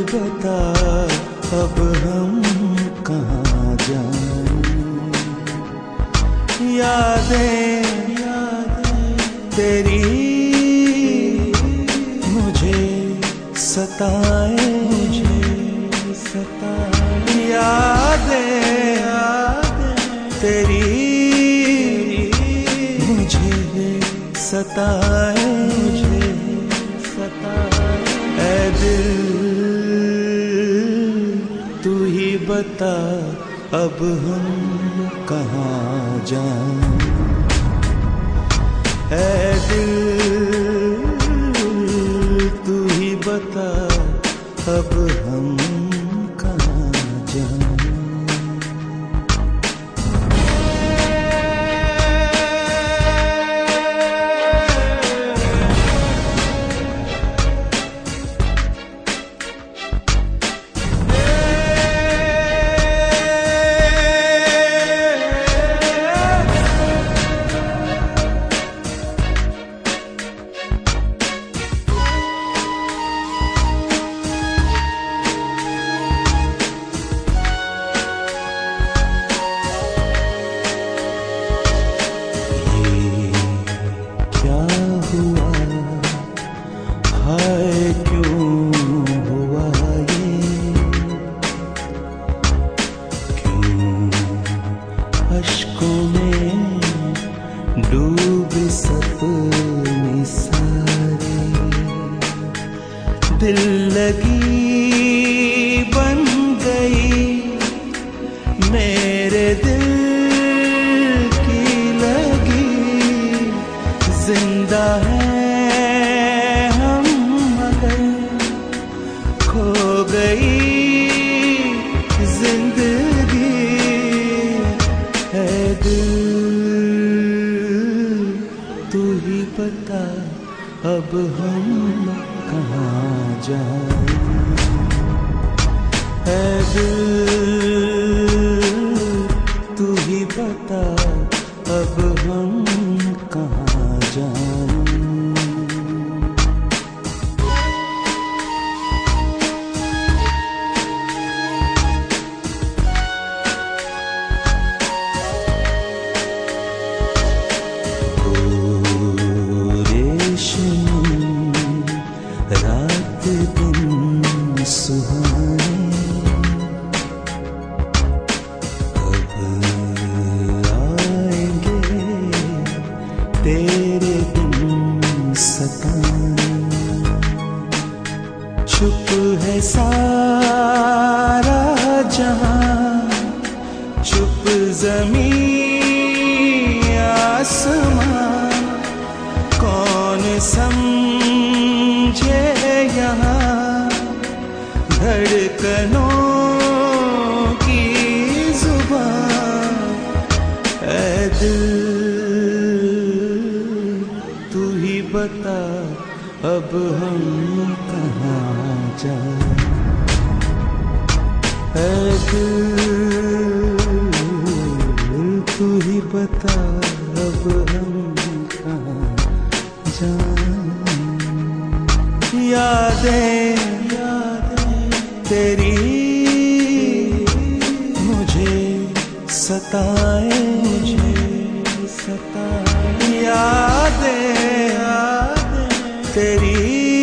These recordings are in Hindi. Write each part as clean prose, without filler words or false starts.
बता अब हम कहाँ जाएं। यादें तेरी मुझे सताए, यादें तेरी मुझे सताए, ऐ दिल तू ही बता अब हम कहाँ जाएं। ऐ दिल तू ही बता अब हम कहाँ जाएं। अश्कों में डूब सपने सारे, दिल लगी बन गई मेरे दिल की लगी। जिंदा है हम मगर खो गई जिंदगी। है दिल तू ही बता अब हम कहाँ जाएं। है दिल तू ही बता अब हम कहाँ जाएं। रात दिन सुहाने अब आएंगे तेरे दिन सताने। चुप है सारा जहां, चुप ज़मीं आसमां, कौन समझे यहाँ धड़कनों की जुबान। ऐ दिल तू ही बता अब हम कहाँ जाएं। ऐ दिल तू ही बता अब हम कहाँ जाएं। यादें तेरी मुझे सताए, यादें तेरी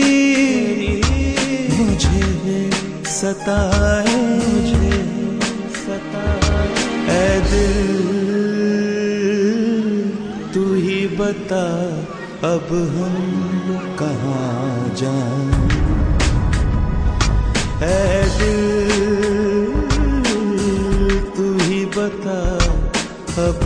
मुझे सताए, ऐ दिल तू ही बता अब हम कहाँ जाएं। ऐ दिल तू ही बता अब